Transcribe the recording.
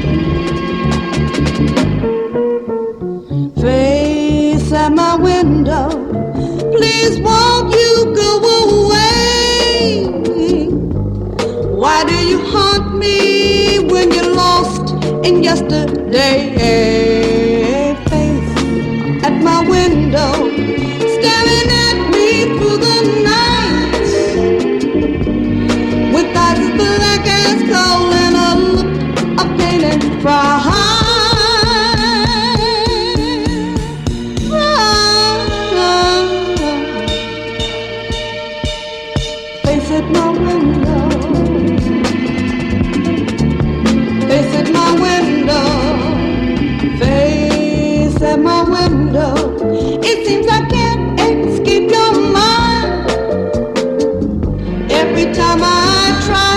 Face at my window, please won't you go away? Why do you haunt me when you're lost in yesterday? Face at my window, staring at me through the night, with eyes black as coal and a look of pain and pride. Face at my window, face at my window, face at my window. It seems I can't escape your mind. Every time I try